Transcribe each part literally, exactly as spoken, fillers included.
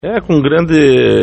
É com grande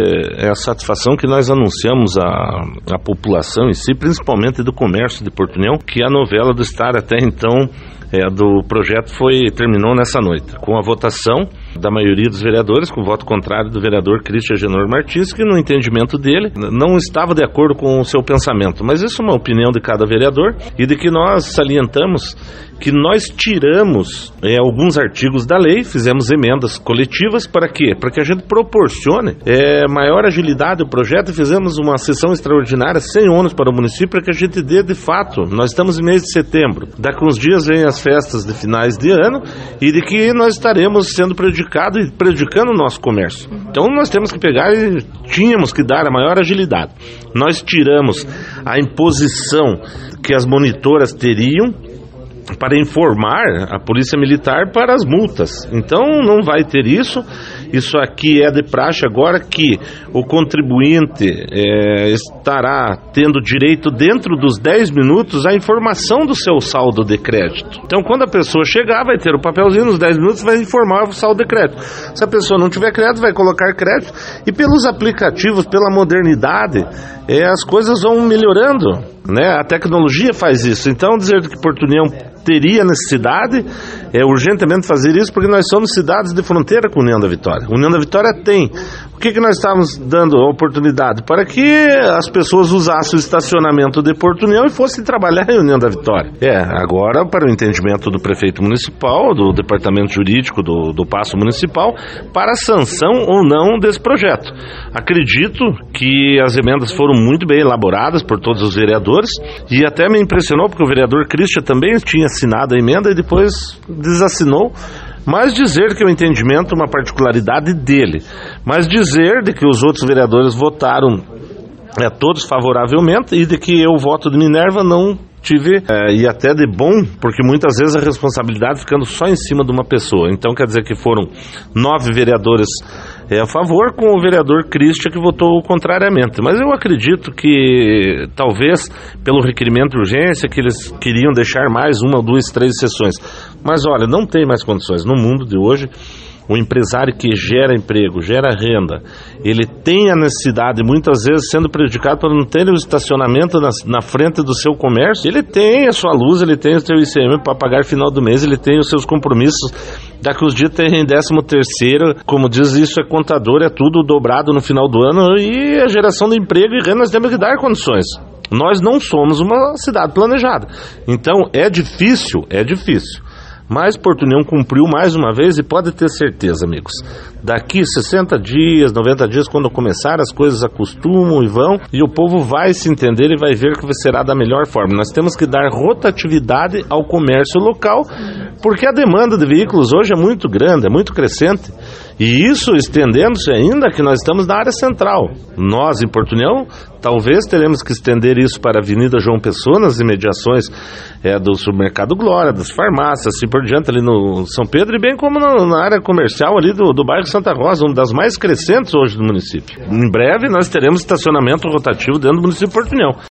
é, satisfação que nós anunciamos à, à população em si, principalmente do comércio de Porto União, que a novela do Estado até então é, do projeto foi, terminou nessa noite, com a votação da maioria dos vereadores, com o voto contrário do vereador Cristian Agenor Martins, que no entendimento dele não estava de acordo com o seu pensamento. Mas isso é uma opinião de cada vereador e de que nós salientamos que nós tiramos é, alguns artigos da lei, fizemos emendas coletivas para quê? Para que a gente proporcione é, maior agilidade ao projeto e fizemos uma sessão extraordinária sem ônus para o município para que a gente dê de fato. Nós estamos em mês de setembro, daqui uns dias vem as festas de finais de ano e de que nós estaremos sendo prejudicados e prejudicando o nosso comércio. Então nós temos que pegar e tínhamos que dar a maior agilidade. Nós tiramos a imposição que as monitoras teriam para informar a Polícia Militar para as multas. Então não vai ter isso. Isso aqui é de praxe agora que o contribuinte é, estará tendo direito dentro dos dez minutos à informação do seu saldo de crédito. Então quando a pessoa chegar vai ter o papelzinho, nos dez minutos vai informar o saldo de crédito. Se a pessoa não tiver crédito vai colocar crédito e pelos aplicativos, pela modernidade, é, as coisas vão melhorando, né? A tecnologia faz isso. Então dizer que Porto União teria necessidade é urgentemente fazer isso porque nós somos cidades de fronteira com a União da Vitória. A União da Vitória tem. O que, que nós estávamos dando a oportunidade? Para que as pessoas usassem o estacionamento de Porto União e fossem trabalhar em União da Vitória. É, agora para o entendimento do prefeito municipal, do departamento jurídico do, do Paço Municipal, para a sanção ou não desse projeto. Acredito que as emendas foram muito bem elaboradas por todos os vereadores e até me impressionou porque o vereador Cristian também tinha assinado a emenda e depois desassinou. Mas dizer que o entendimento é uma particularidade dele, mas dizer de que os outros vereadores votaram é, todos favoravelmente e de que eu voto de Minerva não tive, é, e até de bom, porque muitas vezes a responsabilidade ficando só em cima de uma pessoa. Então quer dizer que foram nove vereadores é, a favor com o vereador Cristian que votou contrariamente. Mas eu acredito que talvez pelo requerimento de urgência que eles queriam deixar mais uma, duas, três sessões. Mas olha, não tem mais condições. No mundo de hoje, o empresário que gera emprego, gera renda, ele tem a necessidade, muitas vezes sendo prejudicado por não ter o estacionamento na, na frente do seu comércio, ele tem a sua luz, ele tem o seu I C M para pagar final do mês, ele tem os seus compromissos, daqui uns dias tem décimo terceiro, como diz isso, é contador, é tudo dobrado no final do ano, e a geração de emprego e renda nós temos que dar condições. Nós não somos uma cidade planejada, então é difícil, é difícil. Mas Porto União cumpriu mais uma vez e pode ter certeza, amigos, daqui sessenta dias, noventa dias, quando começar, as coisas acostumam e vão, e o povo vai se entender e vai ver que será da melhor forma. Nós temos que dar rotatividade ao comércio local, porque a demanda de veículos hoje é muito grande, é muito crescente, e isso estendendo-se ainda que nós estamos na área central. Nós, em Porto União, talvez teremos que estender isso para a Avenida João Pessoa, nas imediações é, do Supermercado Glória, das farmácias, assim por diante, ali no São Pedro, e bem como na, na área comercial ali do, do bairro Santa Rosa, uma das mais crescentes hoje do município. Em breve nós teremos estacionamento rotativo dentro do município de Porto União.